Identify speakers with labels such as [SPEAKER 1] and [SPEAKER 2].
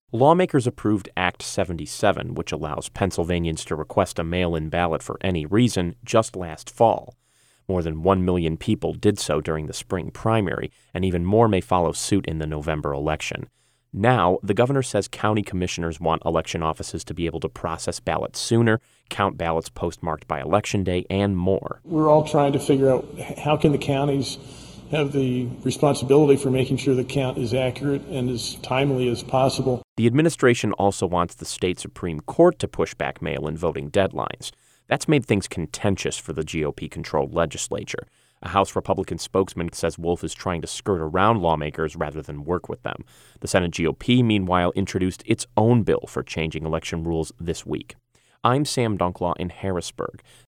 [SPEAKER 1] Lawmakers approved Act 77, which allows Pennsylvanians to request a mail-in ballot for any reason, just last fall. More than 1 million people did so during the spring primary, and even more may follow suit in the November election. Now, the governor says county commissioners want election offices to be able to process ballots sooner, count ballots postmarked by Election Day, and more.
[SPEAKER 2] We're all trying to figure out how can the counties have the responsibility for making sure the count is accurate and as timely as possible.
[SPEAKER 1] The administration also wants the state Supreme Court to push back mail-in voting deadlines. That's made things contentious for the GOP-controlled legislature. A House Republican spokesman says Wolf is trying to skirt around lawmakers rather than work with them. The Senate GOP, meanwhile, introduced its own bill for changing election rules this week. I'm Sam Dunklaw in Harrisburg.